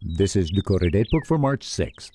This is Dakota Datebook for March 6th.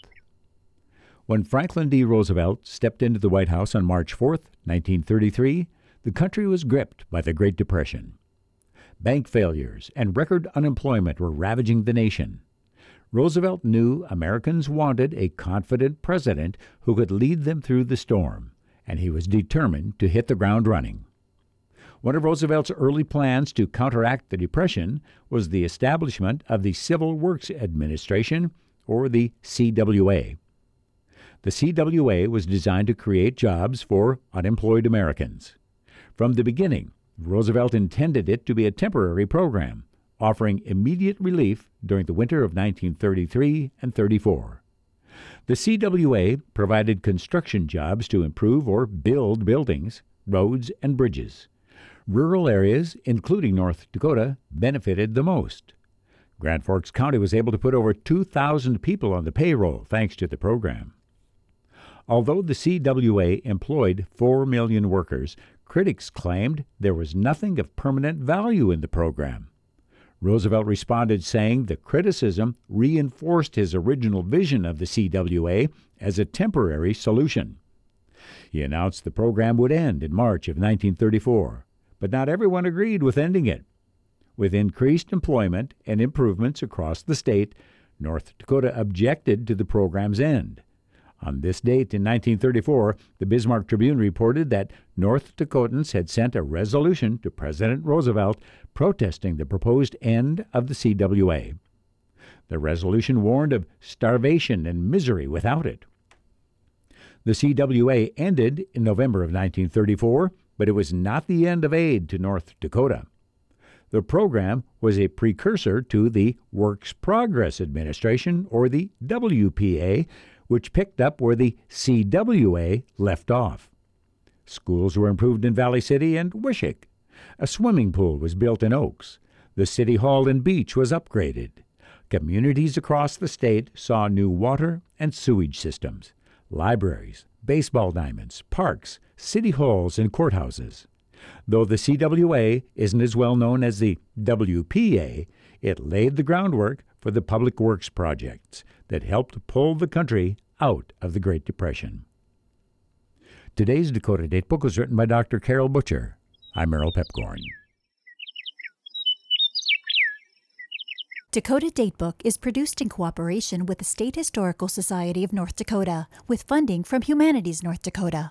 When Franklin D. Roosevelt stepped into the White House on March 4th, 1933, the country was gripped by the Great Depression. Bank failures and record unemployment were ravaging the nation. Roosevelt knew Americans wanted a confident president who could lead them through the storm, and he was determined to hit the ground running. One of Roosevelt's early plans to counteract the Depression was the establishment of the Civil Works Administration, or the CWA. The CWA was designed to create jobs for unemployed Americans. From the beginning, Roosevelt intended it to be a temporary program, offering immediate relief during the winter of 1933 and 34. The CWA provided construction jobs to improve or build buildings, roads, and bridges. Rural areas, including North Dakota, benefited the most. Grand Forks County was able to put over 2,000 people on the payroll thanks to the program. Although the CWA employed 4 million workers, critics claimed there was nothing of permanent value in the program. Roosevelt responded saying the criticism reinforced his original vision of the CWA as a temporary solution. He announced the program would end in March of 1934. But not everyone agreed with ending it. With increased employment and improvements across the state, North Dakota objected to the program's end. On this date in 1934, the Bismarck Tribune reported that North Dakotans had sent a resolution to President Roosevelt protesting the proposed end of the CWA. The resolution warned of starvation and misery without it. The CWA ended in November of 1934, but it was not the end of aid to North Dakota. The program was a precursor to the Works Progress Administration, or the WPA, which picked up where the CWA left off. Schools were improved in Valley City and Wishick. A swimming pool was built in Oaks. The City Hall and beach was upgraded. Communities across the state saw new water and sewage systems, libraries, baseball diamonds, parks, city halls, and courthouses. Though the CWA isn't as well known as the WPA, it laid the groundwork for the public works projects that helped pull the country out of the Great Depression. Today's Dakota Datebook was written by Dr. Carol Butcher. I'm Merrill Pepcorn. Dakota Datebook is produced in cooperation with the State Historical Society of North Dakota, with funding from Humanities North Dakota.